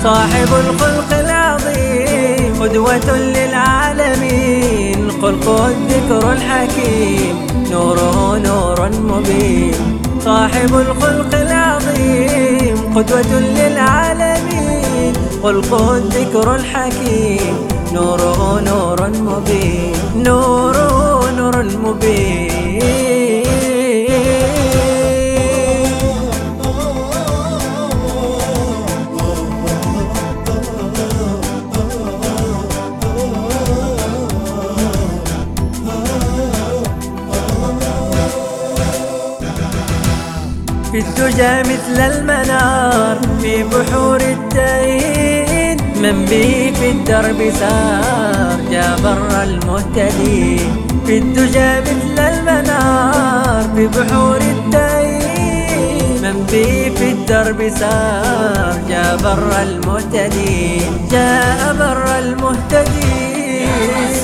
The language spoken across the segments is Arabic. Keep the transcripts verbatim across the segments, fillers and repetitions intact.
صاحب الخلق العظيم قدوة للعالمين، خلقه الذكر الحكيم نوره نور مبين. صاحب الخلق العظيم قدوة للعالمين، خلقه الذكر الحكيم نوره نور مبين، نوره نور مبين. في الدجى مثل المنار في بحور التائهين، من به في الدرب سار جا بر المهتدين. في الدجى مثل المنار في بحور التائهين، من به في الدرب سار جا بر المهتدين، جاء بر المهتدين.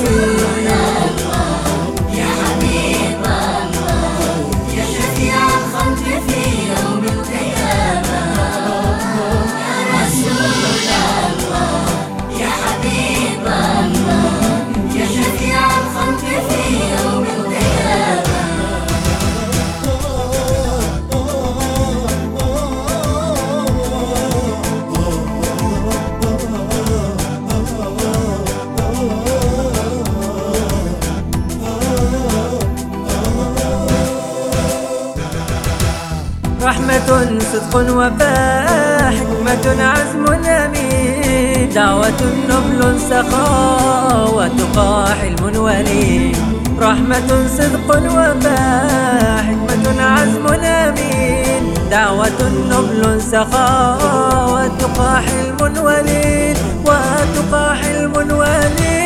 رحمة صدق وفاء حكمة عزم أمين، دعوة نبل سخاء وتقى حلم ولي. رحمة صدق وفاء حكمة عزم أمين، دعوة نبل سخاء وتقى حلم ولي، وتقى حلم ولي.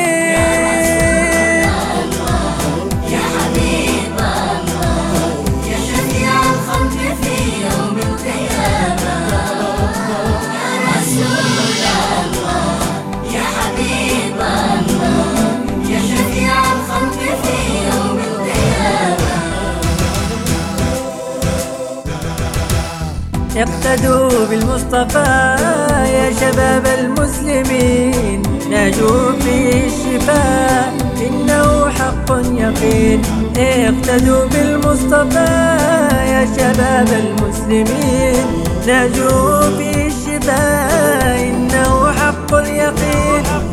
اقتدوا بالمصطفى يا شباب المسلمين، ناجوا فيه الشفاء إنه حق يقين. اقتدوا بالمصطفى يا شباب المسلمين، ناجوا فيه الشفاء إنه حق يقين.